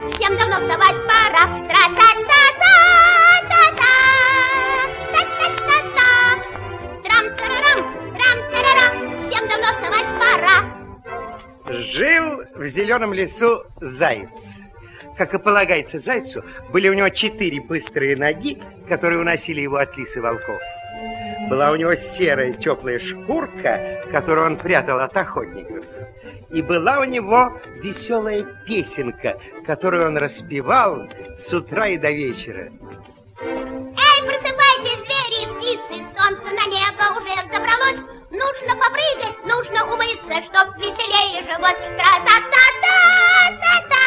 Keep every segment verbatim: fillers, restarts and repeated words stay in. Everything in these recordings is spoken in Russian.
всем давно вставать пора. Тра-та-та-та, та-та, та-та-та-та. Трам-тарарам, трам-тарарам, всем давно вставать пора. Жил в зеленом лесу заяц. Как и полагается зайцу, были у него четыре быстрые ноги, которые уносили его от лис и волков. Была у него серая теплая шкурка, которую он прятал от охотников. И была у него веселая песенка, которую он распевал с утра и до вечера. Эй, просыпайтесь, звери и птицы, солнце на небо уже взобралось. Нужно попрыгать, нужно умыться, чтоб веселее жилось. Тра-та-та-та, та-та,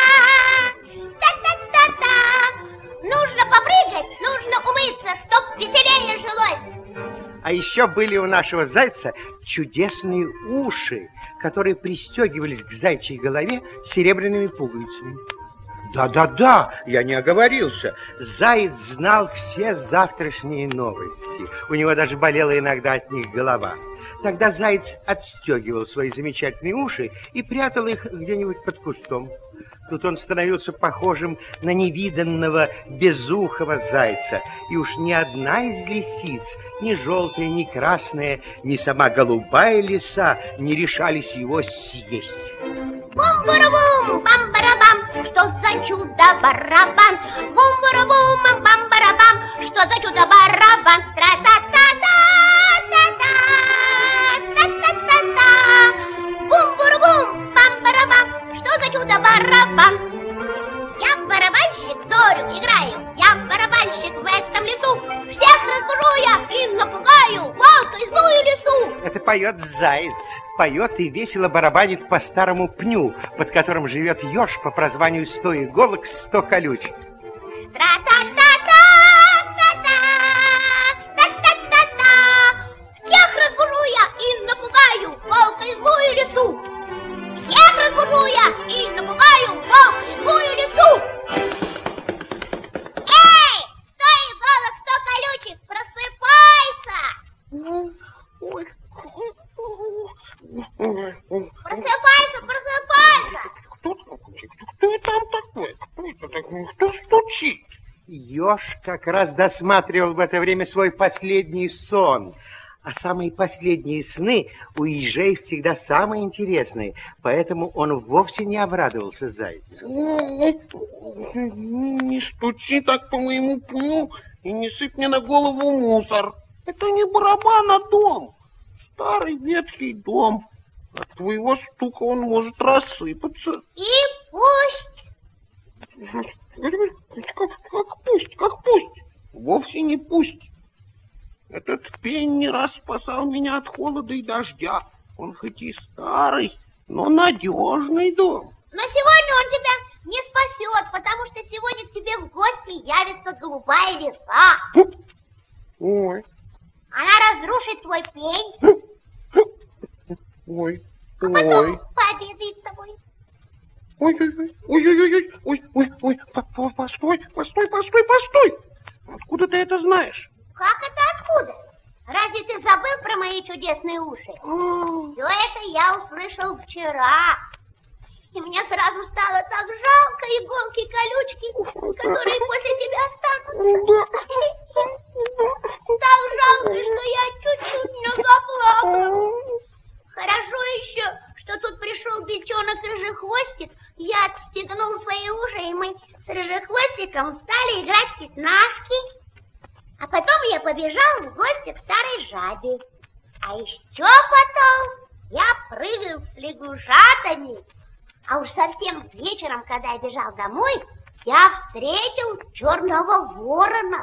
та-та-та-та. Нужно попрыгать, нужно умыться, чтоб веселее жилось. А еще были у нашего зайца чудесные уши, которые пристегивались к зайчьей голове серебряными пуговицами. Да-да-да, я не оговорился. Заяц знал все завтрашние новости. У него даже болела иногда от них голова. Тогда заяц отстегивал свои замечательные уши и прятал их где-нибудь под кустом. Тут он становился похожим на невиданного безухого зайца. И уж ни одна из лисиц, ни желтая, ни красная, ни сама голубая лиса не решались его съесть. Бум-барабум, бам-барабам, что за чудо-барабан? Бум-барабум, бам-барабам, что за чудо-барабан? Тра-та-та-та, та-та, та-та-та-та. Бум-барабум, бам-барабам, что за чудо-барабан? Я в барабанщик зорю играю, я барабанщик в этом лесу. Всех разбужу я и напугаю волка и злую лису. Это поет заяц. Поет и весело барабанит по старому пню, под которым живет еж по прозванию сто иголок, сто колючек. Тра-та-та-та, та-та, та-та-та-та. Всех разбужу я и напугаю волка и злую лису. Всех разбужу я и напугаю волка и злую лису. Эй, сто иголок, сто колючек, просыпайся! Просыпайся, просыпайся! Кто, кто там такой? Кто это такой? Кто стучит? Еж как раз досматривал в это время свой последний сон. А самые последние сны у ежей всегда самые интересные, поэтому он вовсе не обрадовался зайцу. Не стучи так по моему пню и не сыпь мне на голову мусор. Это не барабан, а дом. Старый ветхий дом. От твоего стука он может рассыпаться. И пусть. Как, как пусть, как пусть. Вовсе не пусть. Этот пень не раз спасал меня от холода и дождя. Он хоть и старый, но надежный дом. Но сегодня он тебя не спасет, потому что сегодня к тебе в гости явится голубая лиса. Ой. Она разрушит твой пень. Ой. А потом пообедает с тобой. Ой-ой-ой, ой-ой-ой, ой-ой-ой, постой, постой, постой, постой. Откуда ты это знаешь? Как это откуда? Разве ты забыл про мои чудесные уши? Все это я услышал вчера. И мне сразу стало так жалко иголки и колючки, которые после тебя останутся. Так жалко, что я чуть-чуть не заплакала. Хорошо еще, что тут пришел бельчонок Рыжехвостик. Я отстегнул свои уши, и мы с Рыжехвостиком стали играть в пятнашки. А потом я побежал в гости к старой жабе. А еще потом я прыгал с лягушатами. А уж совсем вечером, когда я бежал домой, я встретил черного ворона.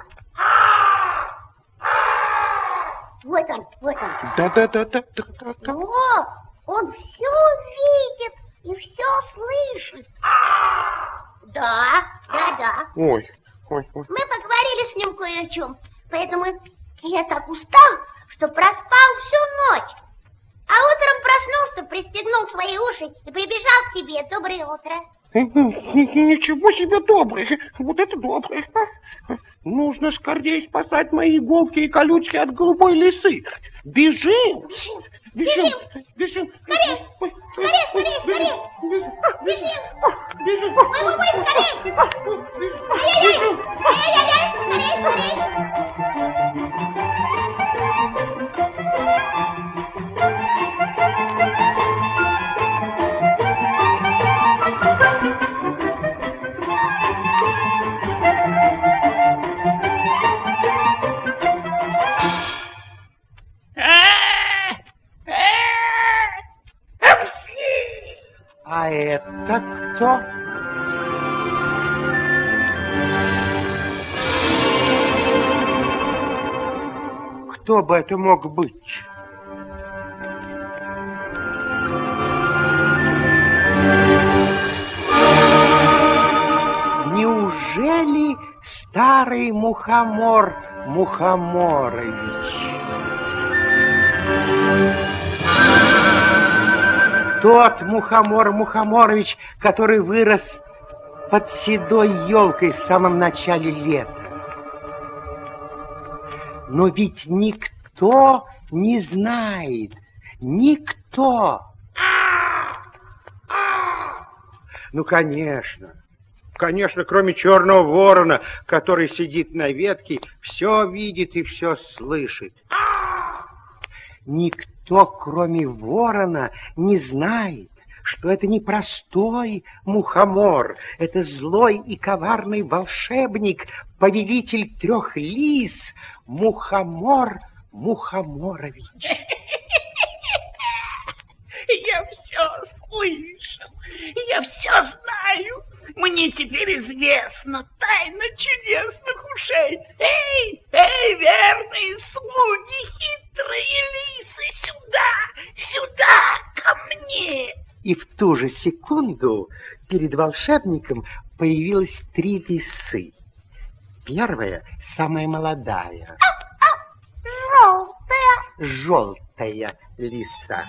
Вот он, вот он. Да-да-да-да. О, он все видит и все слышит. Да, да-да. Ой, ой, ой. Мы поговорили с ним кое о чем, поэтому я так устал, что проспал всю ночь. А утром проснулся, пристегнул свои уши и прибежал к тебе. Доброе утро. Ничего себе доброе. Вот это доброе. Нужно скорее спасать мои иголки и колючки от голубой лисы. Бежим. Бежим. Бежим. Бежим. Скорее. Ой, Скорее, скорее, скорее! Бежим! Бежим! Бежим! Ой, ой, ой, скорее! Ай-яй-яй! Ай-яй-яй! Скорее, А это кто? Кто бы это мог быть? Неужели старый мухомор Мухоморович? Тот Мухомор Мухоморович, который вырос под седой елкой в самом начале лета. Но ведь никто не знает, никто. Ну, конечно, конечно, кроме черного ворона, который сидит на ветке, все видит и все слышит. Никто, кроме ворона, не знает, что это не простой мухомор, это злой и коварный волшебник, повелитель трех лис, Мухомор Мухоморович. Я все слышал, я все знаю. Мне теперь известна тайна чудесных ушей. Эй, эй, верные слуги, хитрые лисы, сюда, сюда, ко мне. И в ту же секунду перед волшебником появилось три лисы. Первая, самая молодая. желтая. Желтая лиса.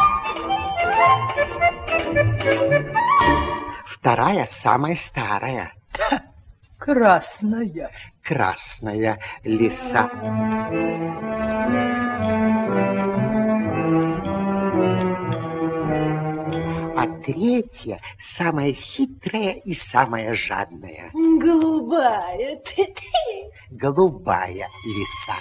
Вторая, самая старая. Красная. Красная лиса. А третья, самая хитрая и самая жадная. Голубая. Голубая лиса.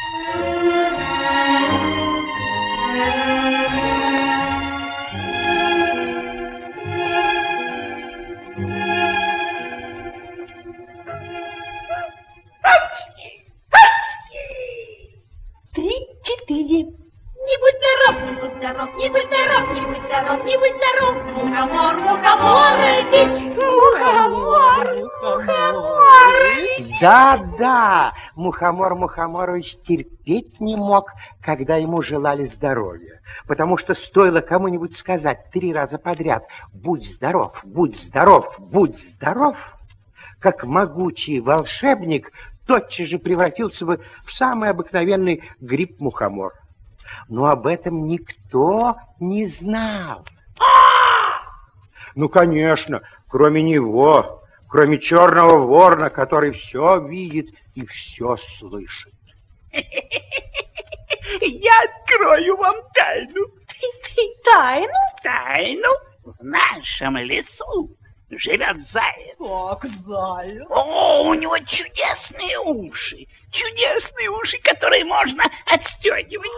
Три-четыре. Не будь здоров, не будь здоров, не будь здоров, не будь здоров, не будь здоров. Мухомор, Мухоморович, Мухомор, Мухоморович. Да-да, Мухомор Мухоморович терпеть не мог, когда ему желали здоровья. Потому что стоило кому-нибудь сказать три раза подряд «Будь здоров, будь здоров, будь здоров», как могучий волшебник тотчас же превратился бы в самый обыкновенный гриб-мухомор. Но об этом никто не знал. Ну, конечно, кроме него, кроме черного ворона, который все видит и все слышит. Я открою вам тайну. Тайну? Тайну? В нашем лесу живет заяц. Как заяц? О, у него чудесные уши. Чудесные уши, которые можно отстегивать.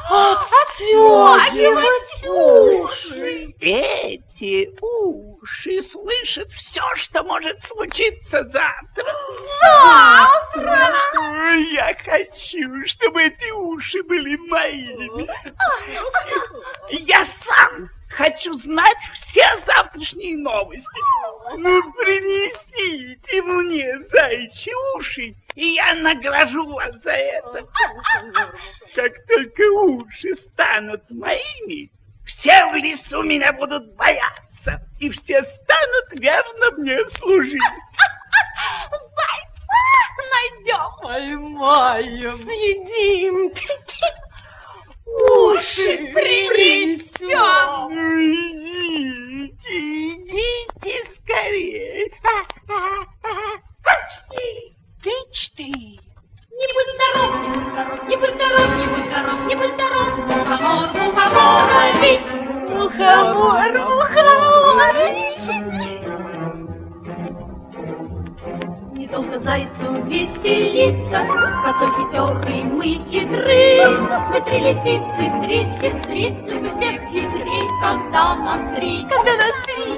Отстегивать уши. Эти уши слышат все, что может случиться завтра. Завтра? Я хочу, чтобы эти уши были моими. Я сам хочу знать все завтрашние новости. Ну, принесите мне заячьи уши, и я награжу вас за это. Как только уши станут моими, все в лесу меня будут бояться, и все станут верно мне служить. Зайца найдем. Поймаем. Съедим. Уши принесем. Идите, идите скорее. Ты-четыре. Не будь здоров, не будь здоров, не будь здоров, не будь здоров, не будь здоров. Мухомор, Мухоморович, Мухомор. веселиться. Косой хитрый, мы хитры, мы три лисицы, три сестрицы, мы всех хитрей, когда нас три. Когда нас три.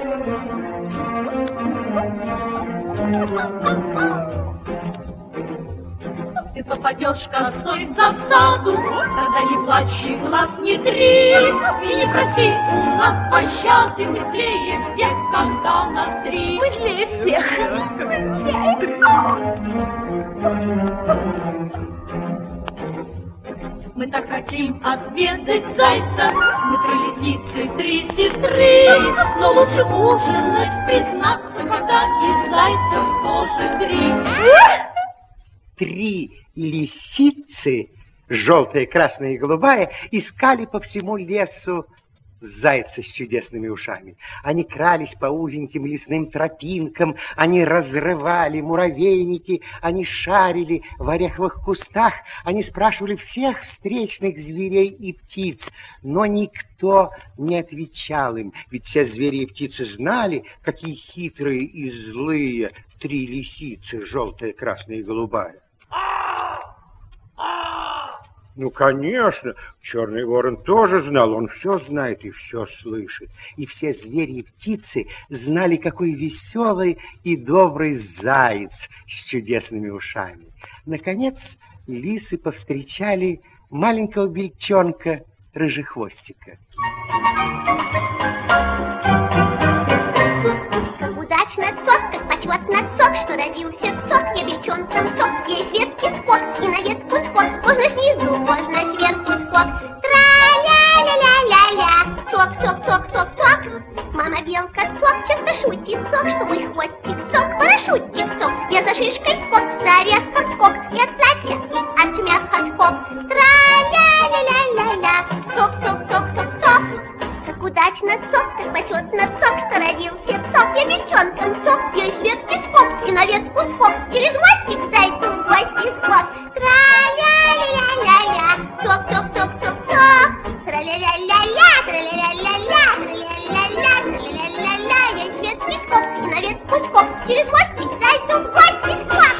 Ты попадешь косой в засаду, тогда не плачь и глаз не дри, и не проси у нас пощады, быстрее всех, когда нас три. Быстрее всех. Мы так хотим отведать зайца, мы три лисицы, три сестры, но лучше ужинать, признаться, когда и зайцев тоже три. Три лисицы, желтая, красная и голубая, искали по всему лесу зайца с чудесными ушами. Они крались по узеньким лесным тропинкам, они разрывали муравейники, они шарили в ореховых кустах, они спрашивали всех встречных зверей и птиц, но никто не отвечал им, ведь все звери и птицы знали, какие хитрые и злые три лисицы, желтая, красная и голубая. Ну, конечно, черный ворон тоже знал, он все знает и все слышит. И все звери и птицы знали, какой веселый и добрый заяц с чудесными ушами. Наконец, лисы повстречали маленького бельчонка Рыжехвостика. Как удачно цок, как почетно цок, что родился цок, я бельчонком цок, есть ветки скок, и на ветку скок, можно снизу, можно сверху скок. Тра-ля-ля-ля-ля-ля, цок, цок, цок, цок, цок. Мама белка цок, часто шутит цок, что мой хвостик цок, парашютик цок. Я за шишкой скок, за орехом скок, и от платья, и от смеха скок. Тра-ля-ля-ля-ля-ля, цок, цок, цок, цок, цок. Как удачно цок, как почетно цок, что родился цок, я бельчонком цок, я из ветки скок, и на ветку скок, через мостик зайцу в гости скок. Тра-ля-ля-ля-ля-ля, цок, цок, цок, цок, цок. Тра-ля-ля-ля-ля, тра-ля-ля-ля-ля, тра-ля-ля-ля-ля, тра-ля-ля-ля-ля, я из ветки скок, и на ветку скок, через мостик зайцу в гости скок.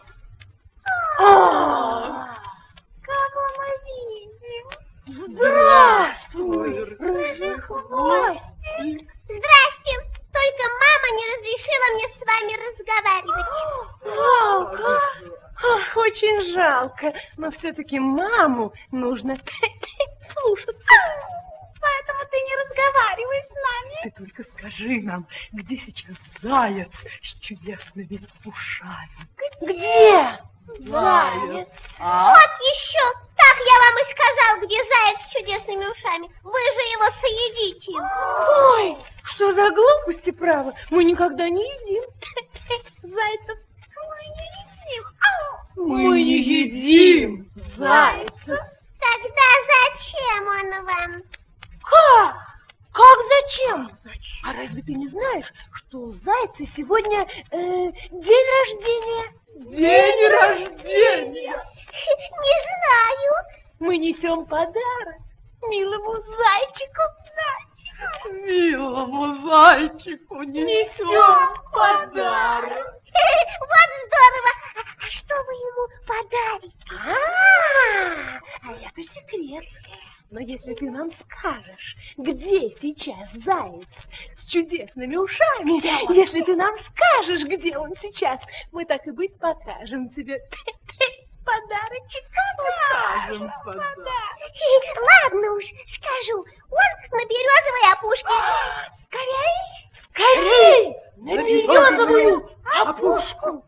Кого мы видим? Здравствуй, Рыжехвостик. Здрасте, только мама не разрешила мне с вами разговаривать. Жалко. Ах, очень жалко, но все-таки маму нужно слушаться. Поэтому ты не разговаривай с нами. Ты только скажи нам, где сейчас заяц с чудесными ушами? Где? Заяц. А? Вот еще. Так я вам и сказал, где заяц с чудесными ушами. Вы же его съедите. Ой, что за глупости, право. Мы никогда не едим зайцев. Мы не едим. Мы не едим зайцев. Тогда зачем он вам? Как? Как зачем? зачем? А разве ты не знаешь, что у зайца сегодня э, день рождения? День рождения! Не знаю. Мы несем подарок милому зайчику. Зайчику. Милому зайчику несем подарок. Вот здорово. А, а что вы ему подарите? А, а это секрет. Но если ты нам скажешь, где сейчас заяц с чудесными ушами, где если ты нам скажешь, где он сейчас, мы так и быть покажем тебе подарочек. Покажем подарок. Ладно уж, скажу. Он на березовой опушке. Скорей! Скорей! На березовую опушку!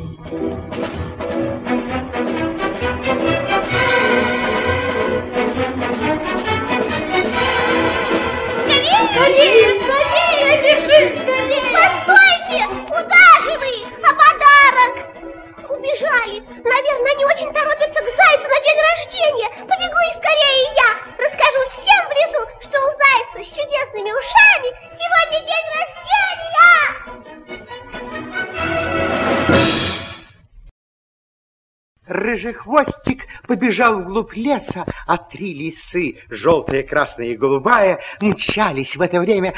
Скорее, скорее, бежим, скорее! Постойте! Куда же вы? А подарок? Убежали. Наверное, они очень торопятся к зайцу на день рождения. Побегу и скорее я. Расскажу всем в лесу, что у зайца с чудесными ушами сегодня день рождения. Рыжехвостик побежал вглубь леса, а три лисы, желтая, красная и голубая, мчались в это время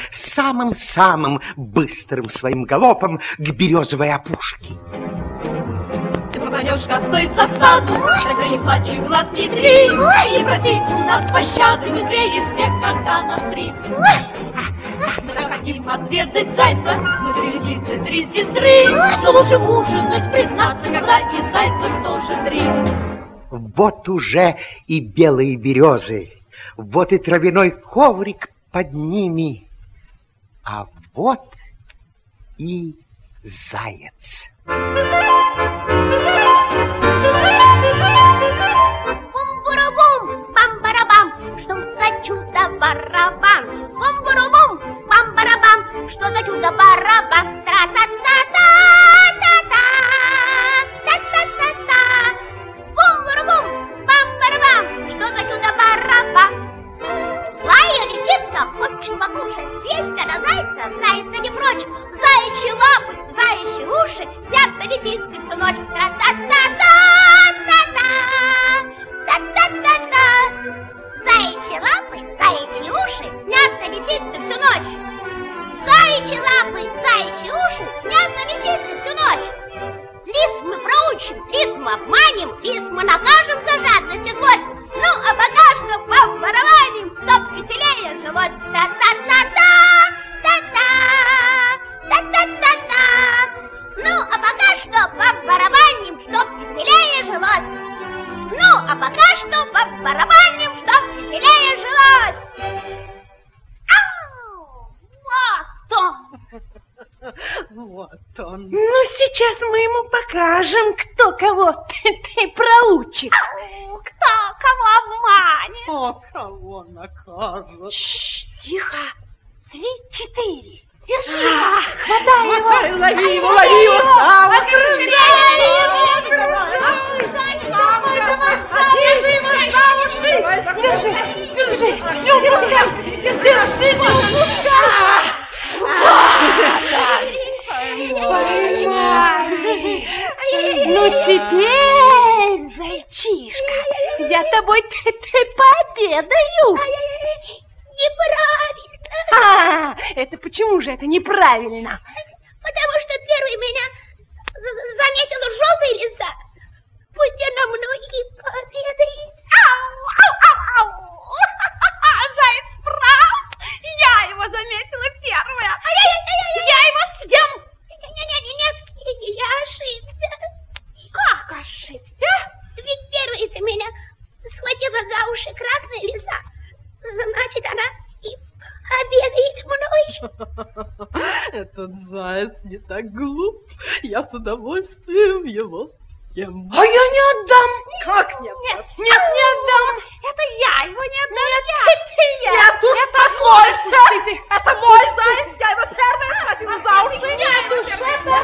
самым-самым быстрым своим галопом к березовой опушке. Ты попадешь косой в засаду, тогда не плачь и глаз не три, и проси у нас пощады, мы злее всех, когда нас три. Мы так хотим отведать зайца, мы три лисицы, три сестры, но лучше ужинать, признаться, когда и зайцев тоже три. Вот уже и белые березы, вот и травяной коврик под ними, а вот и заяц. Бум-буру-бум, бам-барабам, что за чудо-барабан? Бум-буру-бум, бам-барабам, что за чудо-барабан? Тра-та-та-та, та-та, та-та-та-та. Бум-буру-бум, бам-барабам, что за чудо-барабан? Злая лисица хочет покушать, съесть она зайца, зайца не прочь. Заячьи лапы, заячьи уши, снятся лисице всю ночь. Тра-та-та-та, та-та, та-та-та-та. Заячьи лапы, заячьи уши, снятся лисице всю ночь. Заячьи лапы, заячьи уши, снятся лисице всю ночь. Лис мы проучим, лис мы обманем, лис мы накажем за жадность и злость. Ну, а пока что побарабаним, чтоб веселее жилось. Та-та-та-та, та-та, та-та-та-та. Ну, а пока что побарабаним, чтоб веселее жилось. Ну, а пока что побарабаним, чтоб веселее жилось. Ау! Вот он! Вот он. Ну, сейчас мы ему покажем, кто кого ты, ты проучит. Ау, кто кого обманет? Кто кого накажет. Шш, тихо. Три-четыре. Держи. А, хватай его. Хватай, лови его, лови его. Держи, держи, не упускай. Держи, не упускай. Ну теперь, зайчишка, я тобой ты, ты пообедаю. Неправильно. А, это почему же это неправильно? Потому что первый меня заметила желтая лиса. Пусть она мной и пообедает. Ау, ау, ау, ау. Заяц прав. Я его заметила первая. Я его съем. Нет-нет-нет, я ошибся. Как ошибся? Ведь первая-то меня схватила за уши красная лиса. Значит, она и обедает мной. Этот заяц не так глуп. Я с удовольствием его съем. А я не отдам. Как не отдам? Нет, нет, не отдам. Это я его не отдам. Нет, это я. Нет уж, позвольте. Это мой заяц. Я его первая схватила за уши. Нет уж, это...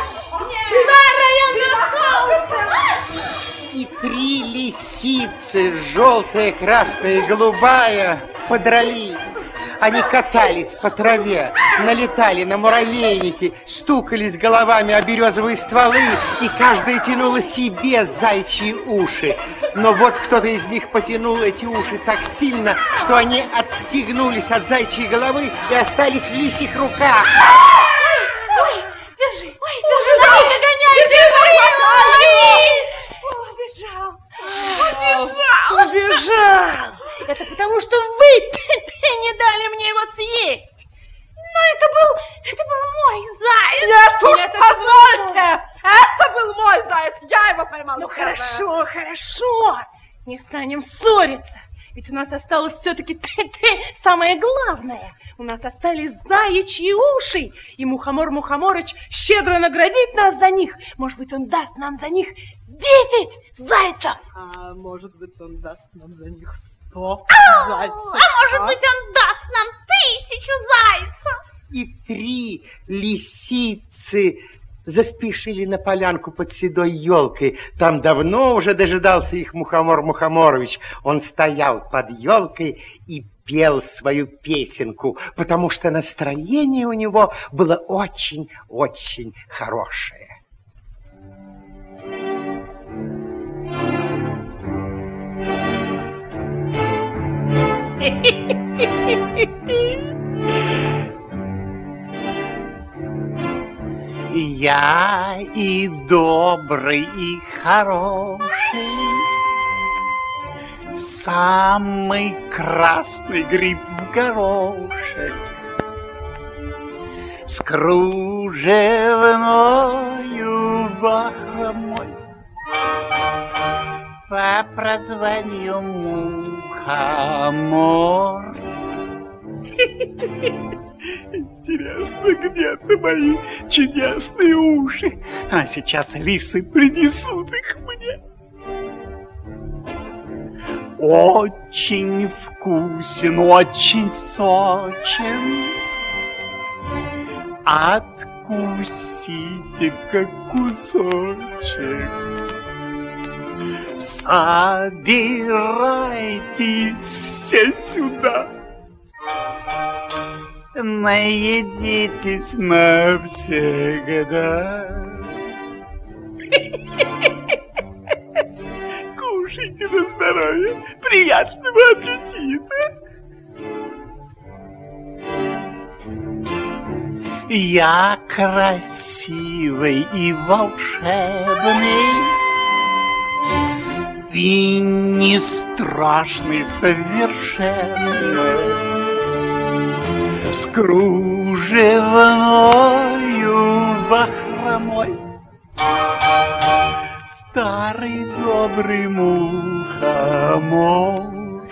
И три лисицы, желтая, красная и голубая, подрались. Они катались по траве, налетали на муравейники, стукались головами о березовые стволы, и каждая тянула себе зайчьи уши. Но вот кто-то из них потянул эти уши так сильно, что они отстегнулись от зайчьей головы и остались в лисьих руках. Ой, держи, ой, держи, лови, догоняй, держи, лови. Убежал, убежал, убежал. Это потому, что вы не дали мне его съесть. Но это был, это был мой заяц. Нет уж, это позвольте. Это был мой заяц. Я его поймала. Ну хорошо, хорошо. Не станем ссориться. Ведь у нас осталось все-таки самое главное. У нас остались заячьи уши. И Мухомор Мухоморыч щедро наградит нас за них. Может быть, он даст нам за них десять зайцев. А может быть, он даст нам за них сто зайцев. А может быть, он даст нам тысячу зайцев. И три лисицы заспешили на полянку под седой елкой. Там давно уже дожидался их Мухомор Мухоморович. Он стоял под елкой и пел свою песенку, потому что настроение у него было очень-очень хорошее. Я и добрый, и хороший, самый красный гриб в горошек, с кружевною бахромой по прозванию Мухомор. Интересно, где-то мои чудесные уши. А сейчас лисы принесут их мне. Очень вкусен, очень сочен. Откусите-ка кусочек. Собирайтесь все сюда. Наедитесь навсегда. Кушайте на здоровье. Приятного аппетита. Я красивый и волшебный, и не страшный совершенно. С кружевною бахромой старый добрый мухомор.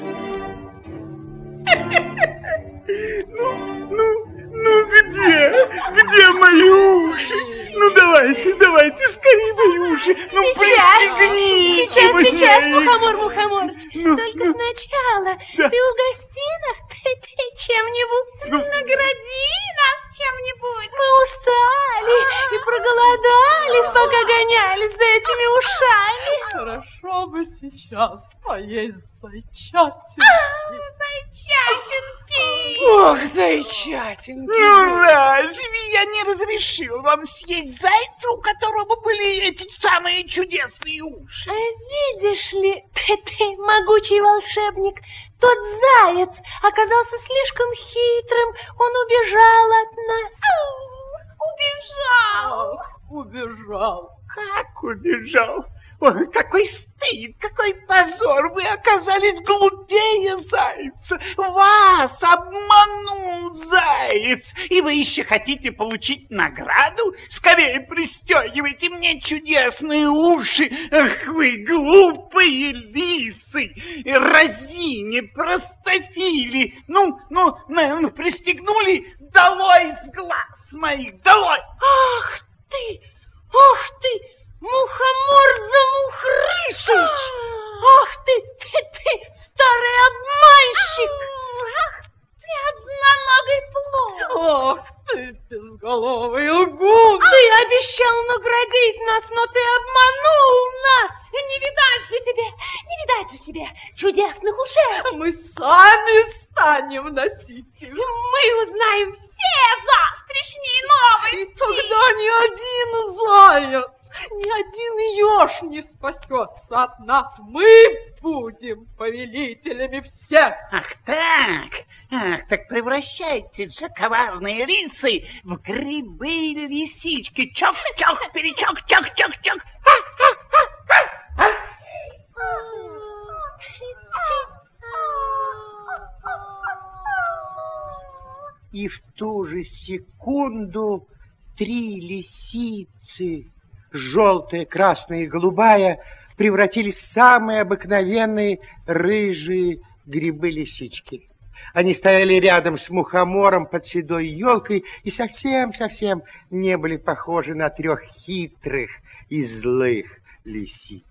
Ну, ну, ну где? Где мои уши? Ну давайте, давайте, скорее мои уши. Ну пристегните сейчас, мне сейчас, их. Мухомор Мухоморыч. Ну, Только ну, сначала да. ты угости нас, ты, ты чем-нибудь, Ну. награди нас чем-нибудь. Мы устали и проголодались, пока гонялись за этими ушами. Хорошо бы сейчас поесть зайчатинки. Зайчатинки! Ох, зайчатинки! Ну разве я не разрешил вам съесть зайца, у которого были эти самые чудесные уши? А видишь ли, ты, ты, могучий волшебник, тот заяц оказался слишком хитрым, он убежал от нас. Убежал! Ах, убежал. Как убежал? Ой, какой стыд, какой позор! Вы оказались глупее зайца! Вас обманул заяц! И вы еще хотите получить награду? Скорее пристегивайте мне чудесные уши! Ах вы, глупые лисы! Разини, простофили! Ну, ну, ну, ну, пристегнули? Долой с глаз моих, долой! Ах ты! Ах ты! Мухомор-замухрышич! Ах ты, ты, ты, старый обманщик! Ах ты, одноногий плут! Ах ты, безголовый лгун! Ты обещал наградить нас, но ты обманул нас! Не видать же тебе, не видать же тебе чудесных ушей! Мы сами станем носителями. Мы узнаем все завтрашние новости! И тогда ни один заяц, ни один еж не спасется от нас. Мы будем повелителями всех. Ах так, ах, так превращайте же коварные лисы в грибы-лисички. Чок-чок, перечок, чок-чок-чок. И в ту же секунду три лисицы, желтая, красная и голубая, превратились в самые обыкновенные рыжие грибы-лисички. Они стояли рядом с мухомором под седой елкой и совсем-совсем не были похожи на трех хитрых и злых лисиц.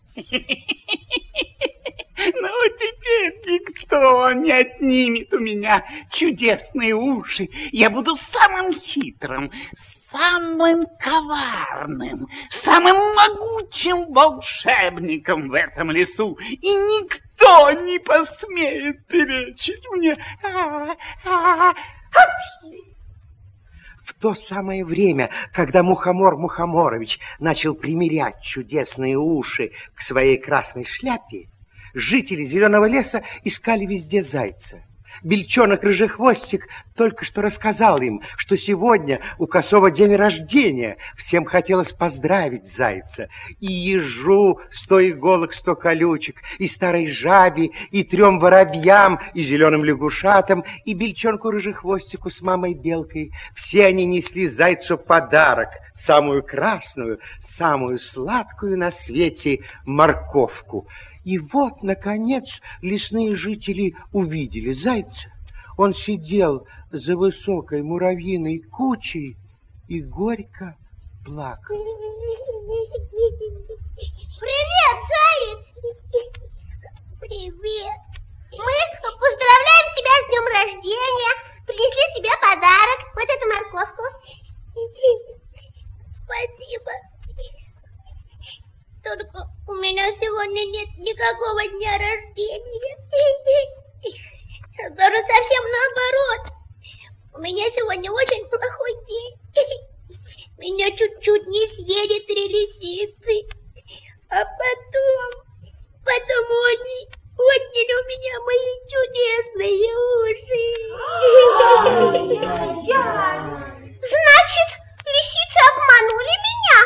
Ну, теперь никто не отнимет у меня чудесные уши. Я буду самым хитрым, самым коварным, самым могучим волшебником в этом лесу. И никто не посмеет перечить мне. В то самое время, когда Мухомор Мухоморович начал примерять чудесные уши к своей красной шляпе, жители Зеленого леса искали везде зайца. Бельчонок Рыжехвостик только что рассказал им, что сегодня у Косого день рождения. Всем хотелось поздравить зайца. И ежу сто иголок, сто колючек, и старой жабе, и трем воробьям, и зеленым лягушатам, и бельчонку рыжехвостику с мамой белкой. Все они несли зайцу подарок, самую красную, самую сладкую на свете морковку. И вот, наконец, лесные жители увидели зайца. Он сидел за высокой муравьиной кучей и горько плакал. Привет, заяц! Привет! Мы поздравляем тебя с днем рождения, принесли тебе подарок, вот эту морковку. Спасибо. Только у меня сегодня нет никакого дня рождения. Даже совсем наоборот. У меня сегодня очень плохой день. Меня чуть-чуть не съели три лисицы. А потом, потом они отняли у меня мои чудесные уши. Значит, лисицы обманули меня?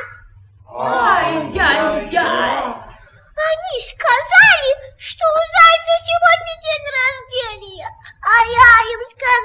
Ай-яй-яй! Они сказали, что у зайца сегодня день рождения, а я им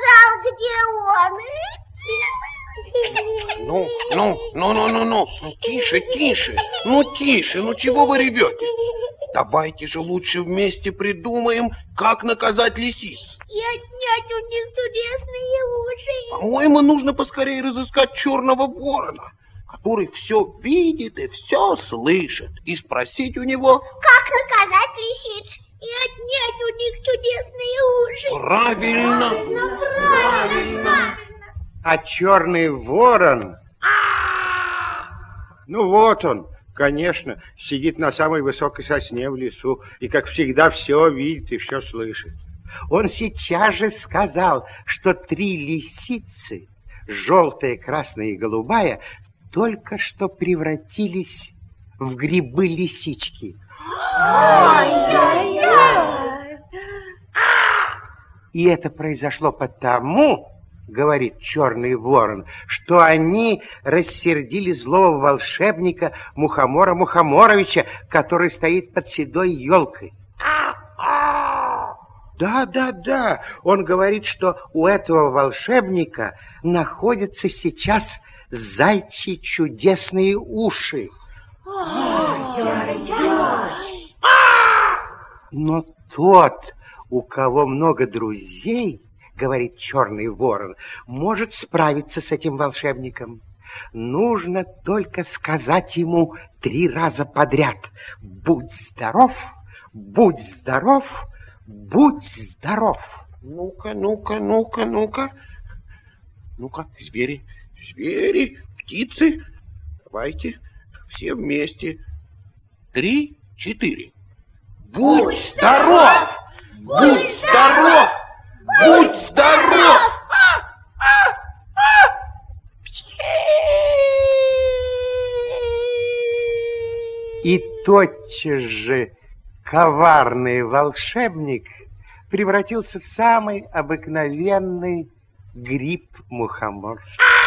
сказал, где он. Ну, ну, ну, ну, ну, ну, тише, тише, ну, тише, ну, чего вы ревете? Давайте же лучше вместе придумаем, как наказать лисиц. И отнять у них чудесные уши. По-моему, нужно поскорее разыскать черного ворона, который все видит и все слышит, и спросить у него, как наказать лисиц и отнять у них чудесные уши. Правильно. Правильно, правильно. А черный ворон, ну вот он, конечно, сидит на самой высокой сосне в лесу и, как всегда, все видит и все слышит. Он сейчас же сказал, что три лисицы, желтая, красная и голубая, только что превратились в грибы-лисички. Ай-яй-яй! И это произошло потому, говорит черный ворон, что они рассердили злого волшебника Мухомора Мухоморовича, который стоит под седой елкой. Да, да, да. Он говорит, что у этого волшебника находятся сейчас зайчьи чудесные уши. Ай-яй-яй! Но тот, у кого много друзей, говорит черный ворон, может справиться с этим волшебником. Нужно только сказать ему три раза подряд: будь здоров, будь здоров, будь здоров. Ну-ка, ну-ка, ну-ка, ну-ка. Ну-ка, звери, звери, птицы. Давайте все вместе. Три, четыре. Будь здоров! Будь здоров! Будь здоров! И тотчас же коварный волшебник превратился в самый обыкновенный гриб-мухомор.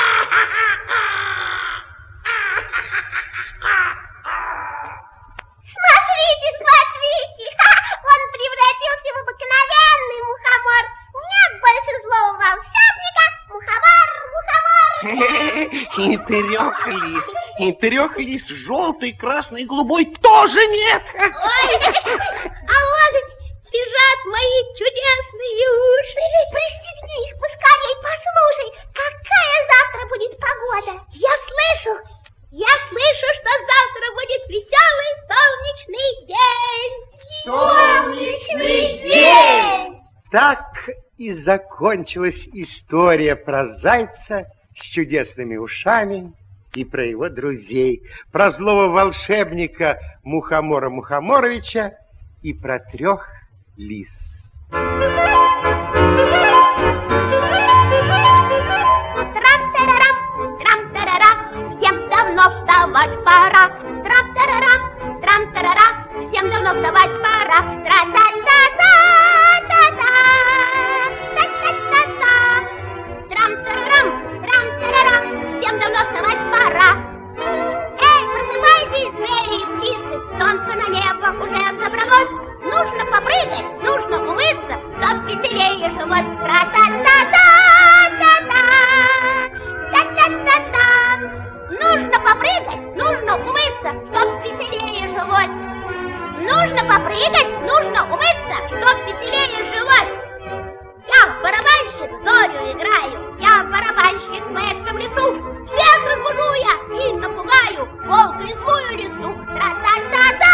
Смотрите, смотрите! Он превратился в обыкновенный мухомор. Нет больше злого волшебника. Мухомор, мухомор. И трех лис, и трех лис, желтый, красный, голубой, тоже нет. Ой, а вот лежат мои чудесные уши. Пристегни их поскорей, послушай, какая завтра будет погода. Я слышу, я слышу, что завтра будет веселый солнечный день. Солнечный день! Так и закончилась история про зайца с чудесными ушами и про его друзей, про злого волшебника Мухомора Мухоморовича и про трех лис. Трам-тарарам, трам-тарарам, всем давно вставать пора. Трам-тарарам, трам-тарарам, всем давно вставать пора. Тра-та-та-та, та-та, та-та-та-та. попрыгать, нужно умыться, чтоб веселее жилось. Я барабанщик, зорю играю, я барабанщик в этом лесу. Всех разбужу я и напугаю волка и злую лису. Тра-та-та-та!